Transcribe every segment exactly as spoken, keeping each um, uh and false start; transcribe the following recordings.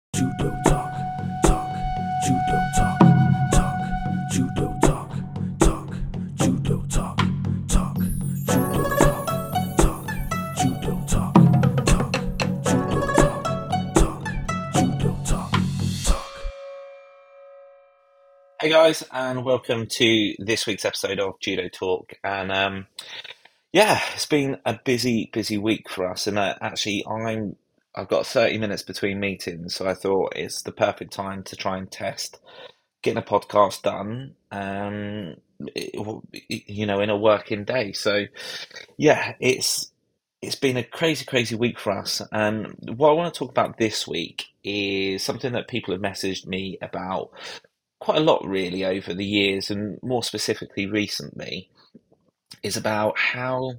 Judo talk, talk, judo talk, talk, judo talk, talk, judo talk, talk, judo talk, talk, judo talk, talk, judo talk, talk, judo talk, talk. Hey guys, and welcome to this week's episode of Judo Talk. And um, yeah, it's been a busy, busy week for us. And uh, actually, I'm I've got thirty minutes between meetings, so I thought it's the perfect time to try and test getting a podcast done. Um, it- you know, in a working day. So yeah, it's it's been a crazy, crazy week for us. And what I want to talk about this week is something that people have messaged me about quite a lot really over the years, and more specifically recently, is about how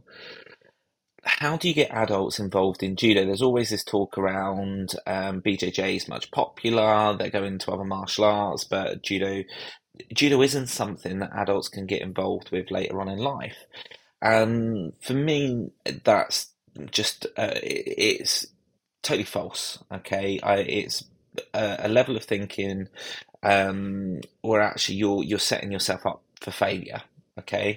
how do you get adults involved in judo? There's always this talk around um, B J J is much popular, they're going to other martial arts, but judo judo isn't something that adults can get involved with later on in life. And for me, that's just uh, it's totally false. Okay, I, it's a, a level of thinking um, where actually you're you're setting yourself up for failure. Okay,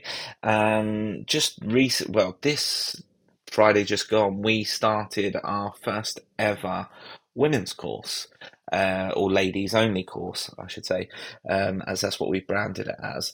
um, just recent. Well, this Friday just gone, we started our first ever women's course, uh, or ladies only course, I should say, um, as that's what we've branded it as.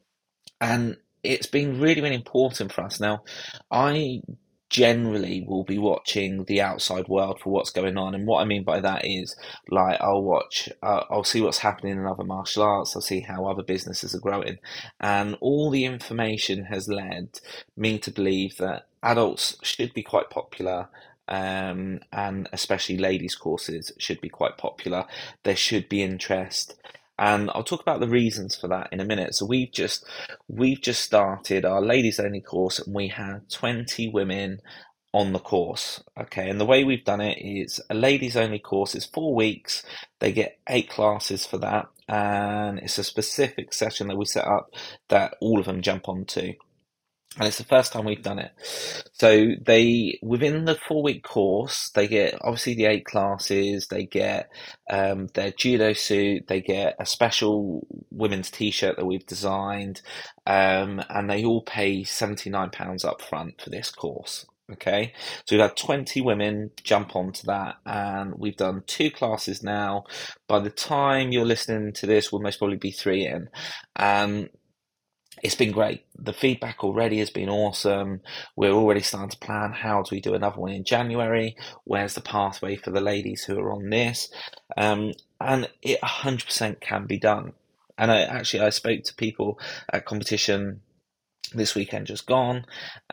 And it's been really, really important for us. Now, I generally will be watching the outside world for what's going on, and what I mean by that is, like, I'll watch, uh, I'll see what's happening in other martial arts, I'll see how other businesses are growing, and all the information has led me to believe that adults should be quite popular. Um, and especially ladies' courses should be quite popular. There should be interest, and I'll talk about the reasons for that in a minute. So we've just we've just started our ladies only course, and we had twenty women on the course. Okay, and the way we've done it is a ladies only course is four weeks. They get eight classes for that, and it's a specific session that we set up that all of them jump onto. And it's the first time we've done it. So they, within the four week course, they get obviously the eight classes, they get um, their judo suit, they get a special women's t-shirt that we've designed, um, and they all pay seventy-nine pounds up front for this course. Okay, so we've had twenty women jump onto that, and we've done two classes now. By the time you're listening to this, we'll most probably be three in. Um, it's been great. The feedback already has been awesome. We're already starting to plan how do we do another one in January? Where's the pathway for the ladies who are on this? Um, and it one hundred percent can be done. And I actually I spoke to people at competition this weekend just gone,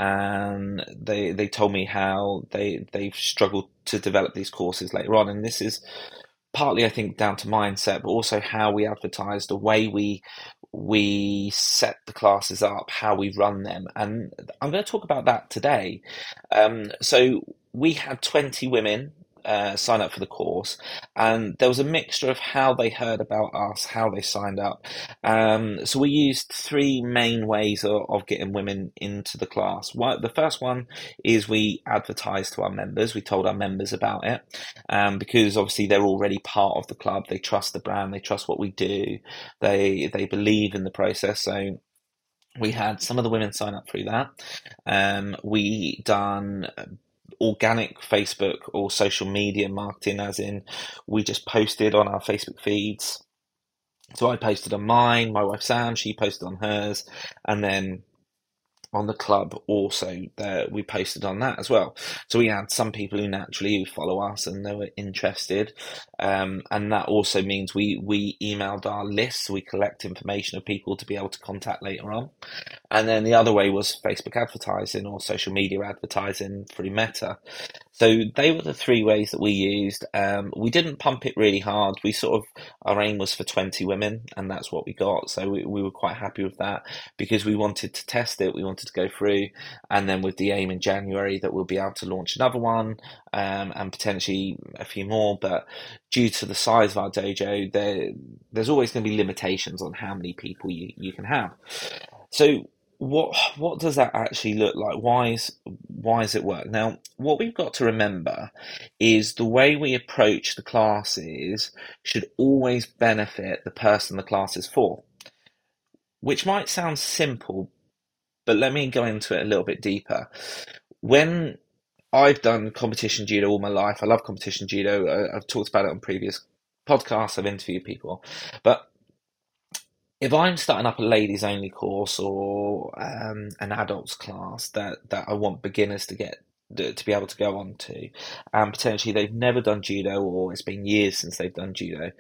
and they they told me how they they've struggled to develop these courses later on. And this is partly, I think, down to mindset, but also how we advertise, the way we we set the classes up, how we run them, and I'm going to talk about that today. Um, so we had twenty women uh, sign up for the course, and there was a mixture of how they heard about us, how they signed up. Um, so we used three main ways of, of getting women into the class. One, the first one is we advertised to our members. We told our members about it, um, because obviously they're already part of the club. They trust the brand. They trust what we do. They they believe in the process. So we had some of the women sign up through that. Um, we done organic Facebook or social media marketing, as in we just posted on our Facebook feeds. So I posted on mine, my wife Sam, she posted on hers, and then on the club also that we posted on that as well. So we had some people who naturally follow us and they were interested, um, and that also means we we emailed our list, so we collect information of people to be able to contact later on. And then the other way was Facebook advertising or social media advertising through Meta. So they were the three ways that we used. Um, we didn't pump it really hard. We sort of, our aim was for twenty women, and that's what we got. So we, we were quite happy with that because we wanted to test it. We wanted to go through, and then with the aim in January that we'll be able to launch another one, um, and potentially a few more. But due to the size of our dojo, there there's always going to be limitations on how many people you, you can have. So what what does that actually look like? Why is why does it work? Now, what we've got to remember is the way we approach the classes should always benefit the person the class is for, which might sound simple, but let me go into it a little bit deeper. When I've done competition judo all my life, I love competition judo. I, I've talked about it on previous podcasts, I've interviewed people, but if I'm starting up a ladies only course or um, an adults class that, that I want beginners to get to be able to go on to, and potentially they've never done judo or it's been years since they've done judo,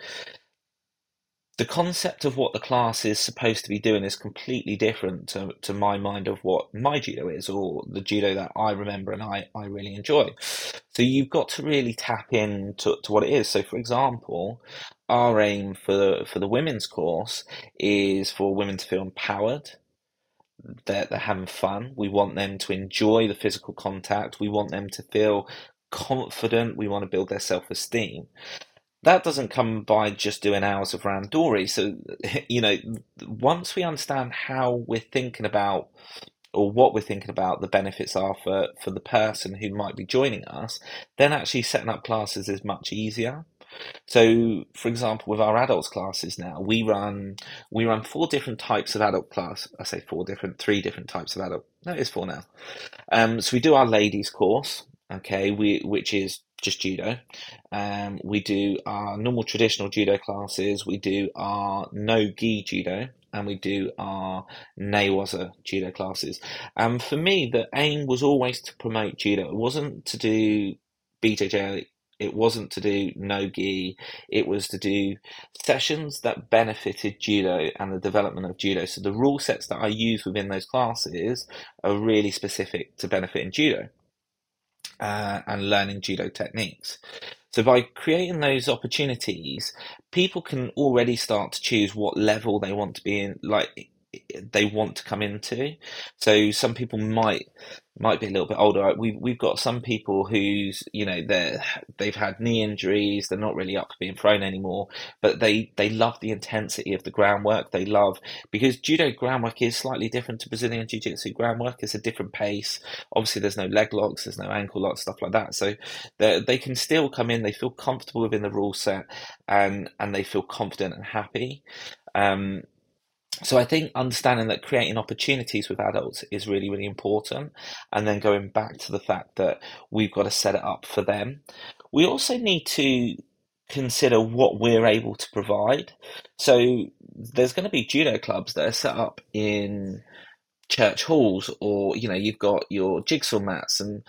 the concept of what the class is supposed to be doing is completely different to, to my mind of what my judo is or the judo that I remember and I, I really enjoy. So you've got to really tap into to what it is. So for example, our aim for the, for the women's course is for women to feel empowered. They're, they're having fun. We want them to enjoy the physical contact. We want them to feel confident. We want to build their self-esteem. That doesn't come by just doing hours of randori. So, you know, once we understand how we're thinking about or what we're thinking about the benefits are for, for the person who might be joining us, then actually setting up classes is much easier. So, for example, with our adults classes now, we run we run four different types of adult class. I say four different, three different types of adult. No, it's four now. Um, so we do our ladies course, okay, we which is just judo. Um, we do our normal traditional judo classes. We do our no gi judo, and we do our newaza judo classes. And for me, the aim was always to promote judo. It wasn't to do B J J. It wasn't to do no gi. It was to do sessions that benefited judo and the development of judo. So the rule sets that I use within those classes are really specific to benefiting judo uh, and learning judo techniques. So by creating those opportunities, people can already start to choose what level they want to be in, like they want to come into. So some people might might be a little bit older. We've we've got some people who's you know they they've had knee injuries. They're not really up for being thrown anymore, but they they love the intensity of the groundwork. They love because judo groundwork is slightly different to Brazilian jiu-jitsu groundwork. It's a different pace. Obviously, there's no leg locks, there's no ankle locks, stuff like that. So they they can still come in. They feel comfortable within the rule set, and and they feel confident and happy. Um, So I think understanding that creating opportunities with adults is really, really important. And then going back to the fact that we've got to set it up for them. We also need to consider what we're able to provide. So there's going to be judo clubs that are set up in church halls, or, you know, you've got your jigsaw mats, and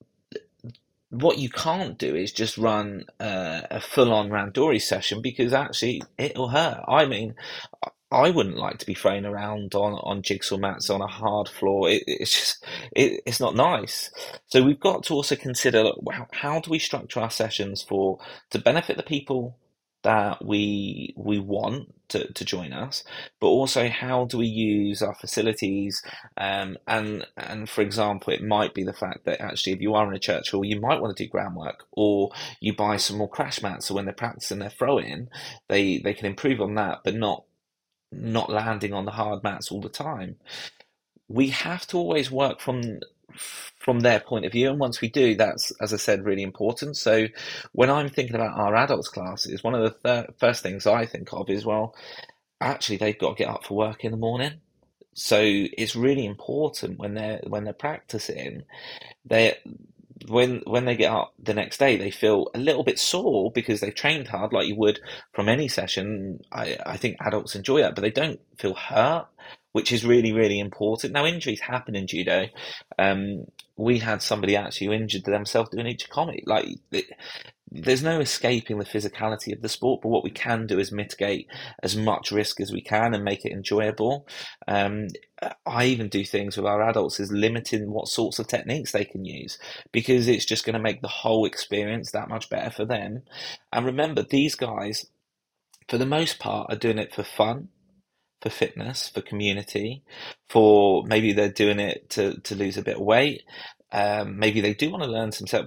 what you can't do is just run uh, a full-on randori session because actually it'll hurt. I mean, I wouldn't like to be thrown around on, on jigsaw mats on a hard floor. It, it's just, it, it's not nice. So we've got to also consider how, how do we structure our sessions for to benefit the people that we we want to, to join us, but also how do we use our facilities? Um, and and for example, it might be the fact that actually, if you are in a church hall, you might want to do groundwork, or you buy some more crash mats, so when they're practicing their throw-in, they they can improve on that, but not not landing on the hard mats all the time. We have to always work from from their point of view, and once we do, that's, as I said, really important. So when I'm thinking about our adults classes, one of the th- first things I think of is, well, actually they've got to get up for work in the morning. So it's really important when they're when they're practicing, they when when they get up the next day, they feel a little bit sore because they've trained hard, like you would from any session. I, I think adults enjoy that, but they don't feel hurt, which is really, really important. Now, injuries happen in judo. Um, we had somebody actually who injured themselves doing ichikomi. Like, it, there's no escaping the physicality of the sport, but what we can do is mitigate as much risk as we can and make it enjoyable. Um, I even do things with our adults is limiting what sorts of techniques they can use, because it's just going to make the whole experience that much better for them. And remember, these guys, for the most part, are doing it for fun, for fitness, for community, for maybe they're doing it to, to lose a bit of weight. Um, maybe they do want to learn some stuff, but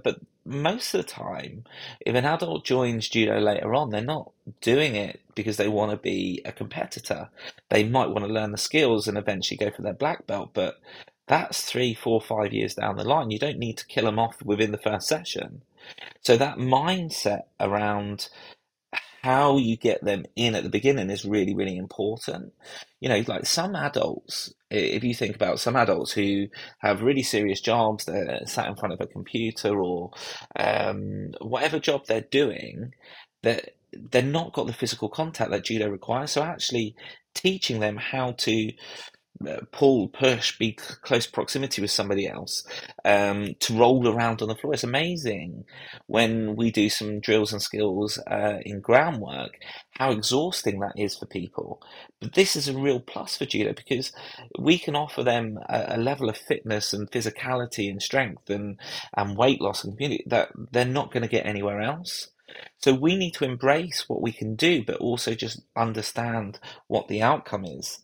most of the time, if an adult joins judo later on, they're not doing it because they want to be a competitor. They might want to learn the skills and eventually go for their black belt, but that's three, four, five years down the line. You don't need to kill them off within the first session. So that mindset around how you get them in at the beginning is really, really important. You know, like some adults, if you think about some adults who have really serious jobs, they're sat in front of a computer or um, whatever job they're doing, that they're not got the physical contact that judo requires. So actually teaching them how to uh, pull, push, be c- close proximity with somebody else, um, to roll around on the floor. It's amazing when we do some drills and skills uh, in groundwork, how exhausting that is for people. But this is a real plus for judo because we can offer them a, a level of fitness and physicality and strength and, and weight loss and community that they're not going to get anywhere else. So we need to embrace what we can do, but also just understand what the outcome is.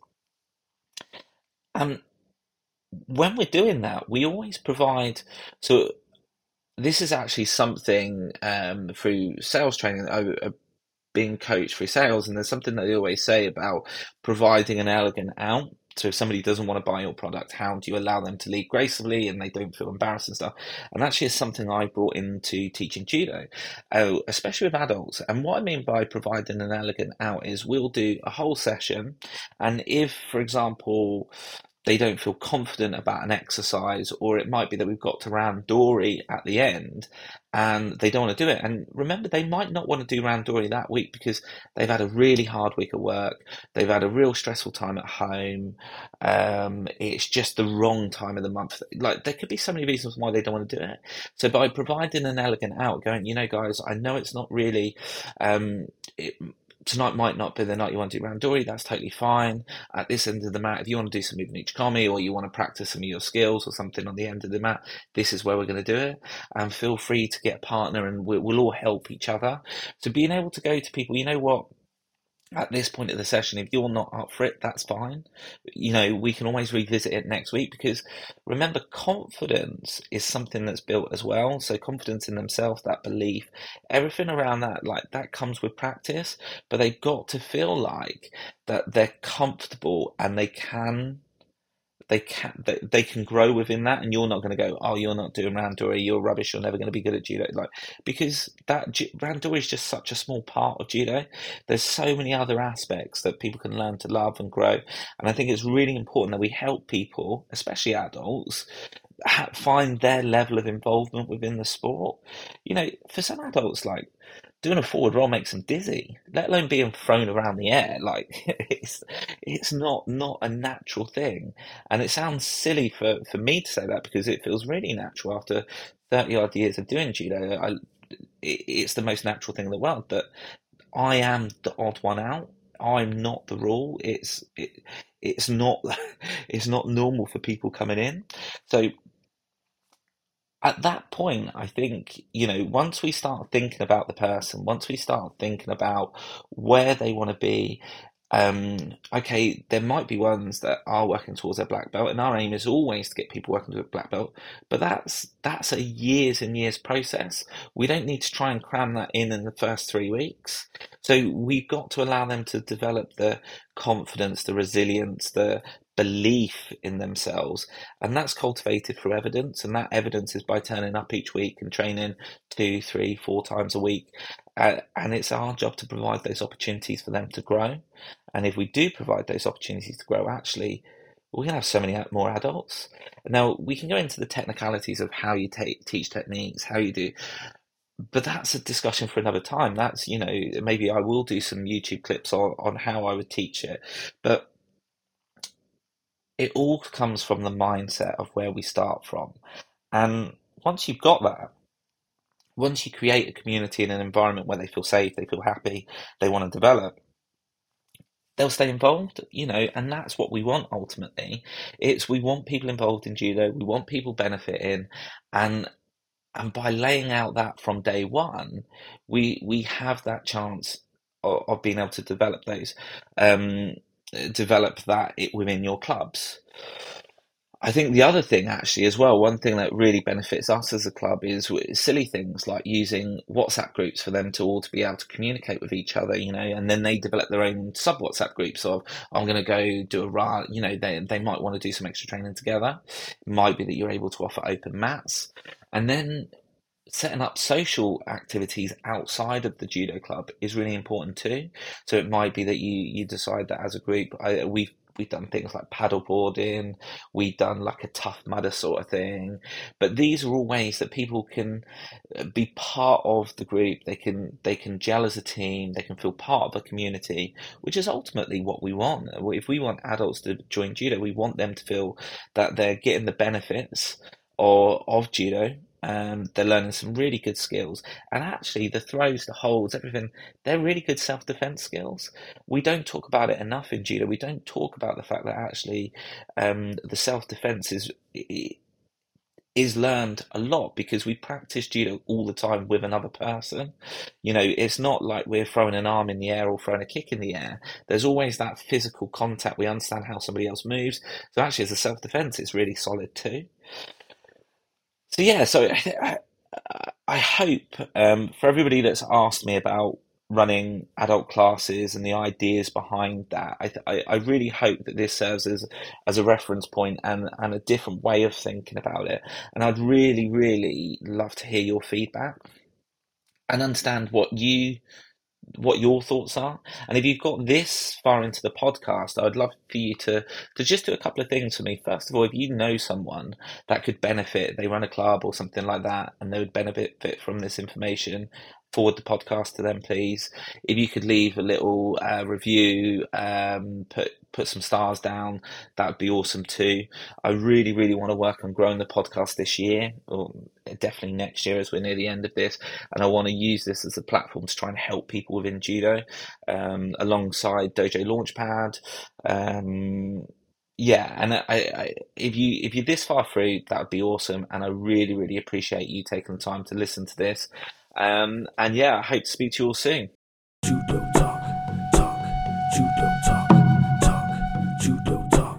And when we're doing that, we always provide. So this is actually something um, through sales training that I, uh, being coached through sales, and there's something that they always say about providing an elegant out. So if somebody doesn't want to buy your product, how do you allow them to leave gracefully and they don't feel embarrassed and stuff? And actually, it's something I brought into teaching judo, uh, especially with adults. And what I mean by providing an elegant out is we'll do a whole session, and if, for example, they don't feel confident about an exercise, or it might be that we've got to randori at the end and they don't want to do it. And remember, they might not want to do randori that week because they've had a really hard week at work, they've had a real stressful time at home, um, it's just the wrong time of the month. Like, there could be so many reasons why they don't want to do it. So by providing an elegant out, going, you know, guys, I know it's not really, um, it, tonight might not be the night you want to do randori, that's totally fine. At this end of the mat, if you want to do some movement ichikomi or you want to practice some of your skills or something on the end of the mat, this is where we're going to do it. And feel free to get a partner and we'll, we'll all help each other. So being able to go to people, you know what, at this point of the session, if you're not up for it, that's fine. You know, we can always revisit it next week because remember, confidence is something that's built as well. So confidence in themselves, that belief, everything around that, like that comes with practice, but they've got to feel like that they're comfortable and they can they can they, they can grow within that, and you're not going to go, oh, you're not doing randori, you're rubbish, you're never going to be good at judo, like, because that randori is just such a small part of judo. There's so many other aspects that people can learn to love and grow, and I think it's really important that we help people, especially adults, find their level of involvement within the sport. You know, for some adults, like, doing a forward roll makes them dizzy, let alone being thrown around the air. Like, it's it's not not a natural thing, and it sounds silly for for me to say that because it feels really natural after thirty odd years of doing judo. I, it, it's the most natural thing in the world, but I am the odd one out. I'm not the rule. It's it, it's not it's not normal for people coming in. So at that point, I think, you know, once we start thinking about the person, once we start thinking about where they want to be, um, okay, there might be ones that are working towards their black belt, and our aim is always to get people working to a black belt, but that's that's a years and years process. We don't need to try and cram that in in the first three weeks. So we've got to allow them to develop the confidence, the resilience, the belief in themselves, and that's cultivated through evidence, and that evidence is by turning up each week and training two, three, four times a week, uh, and it's our job to provide those opportunities for them to grow. And if we do provide those opportunities to grow, actually, we're going to have so many more adults. Now, we can go into the technicalities of how you take, teach techniques, how you do, but that's a discussion for another time. That's, you know, maybe I will do some YouTube clips on, on how I would teach it, but it all comes from the mindset of where we start from. And once you've got that, once you create a community and an environment where they feel safe, they feel happy, they want to develop, they'll stay involved, you know, and that's what we want ultimately. It's we want people involved in judo, we want people benefiting, and and by laying out that from day one, we we have that chance of, of being able to develop those, um, develop that it within your clubs. I think the other thing actually as well, one thing that really benefits us as a club is w- silly things like using WhatsApp groups for them to all to be able to communicate with each other, you know, and then they develop their own sub WhatsApp groups of, I'm going to go do a run, you know, they, they might want to do some extra training together. It might be that you're able to offer open mats. And then setting up social activities outside of the judo club is really important too. So it might be that you you decide that as a group, I, we've we've done things like paddleboarding, we've done like a Tough Mudder sort of thing, but these are all ways that people can uh, be part of the group. They can they can gel as a team. They can feel part of a community, which is ultimately what we want. If we want adults to join judo, we want them to feel that they're getting the benefits of, of judo. Um, they're learning some really good skills, and actually, the throws, the holds, everything, they're really good self-defense skills. We don't talk about it enough in judo. We don't talk about the fact that actually um, the self-defense is is learned a lot because we practice judo all the time with another person. You know, it's not like we're throwing an arm in the air or throwing a kick in the air. There's always that physical contact. We understand how somebody else moves. So actually, as a self-defense, it's really solid too. So yeah, so I, I hope um, for everybody that's asked me about running adult classes and the ideas behind that, I, th- I I really hope that this serves as as a reference point and and a different way of thinking about it. And I'd really, really love to hear your feedback and understand what you what your thoughts are. And if you've got this far into the podcast, I'd love for you to to just do a couple of things for me. First of all, if you know someone that could benefit, they run a club or something like that, and they would benefit from this information, forward the podcast to them, please. If you could leave a little uh, review, um, put put some stars down, that would be awesome too. I really, really want to work on growing the podcast this year, or definitely next year as we're near the end of this. And I want to use this as a platform to try and help people within judo, um, alongside Dojo Launchpad. Um, yeah, and I, I, if you if you're this far through, that would be awesome. And I really, really appreciate you taking the time to listen to this. Um, and yeah, I hope to speak to you all soon. Judo talk, talk, judo talk, talk, judo talk.